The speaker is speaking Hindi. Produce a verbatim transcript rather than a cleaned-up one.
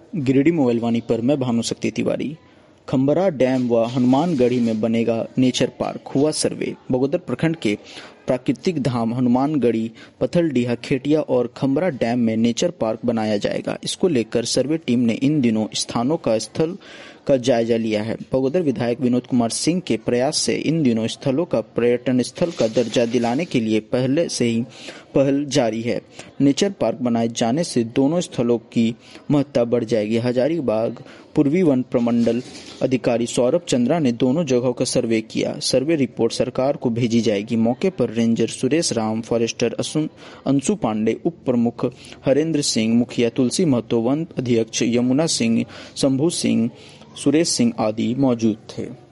गिरिडीह मोबाइल वाणी पर मैं भानुशक्ति तिवारी। खम्बरा डैम व हनुमानगढ़ी में बनेगा नेचर पार्क, हुआ सर्वे। बगोदर प्रखंड के प्राकृतिक धाम हनुमानगढ़ी, पथलडीहा, खेटिया और खम्बरा डैम में नेचर पार्क बनाया जाएगा। इसको लेकर सर्वे टीम ने इन दिनों स्थानों का स्थल का जायजा लिया है। बगोदर विधायक विनोद कुमार सिंह के प्रयास से इन दिनों स्थलों का पर्यटन स्थल का दर्जा दिलाने के लिए पहले से ही पहल जारी है। नेचर पार्क बनाए जाने से दोनों स्थलों की महत्ता बढ़ जाएगी। हजारीबाग पूर्वी वन प्रमंडल अधिकारी सौरभ चंद्रा ने दोनों जगहों का सर्वे किया। सर्वे रिपोर्ट सरकार को भेजी जाएगी। मौके पर रेंजर सुरेश राम, फॉरेस्टर अंशु पांडे, उप प्रमुख हरेंद्र सिंह, मुखिया तुलसी महतो, वन अध्यक्ष यमुना सिंह, शंभू सिंह, सुरेश सिंह आदि मौजूद थे।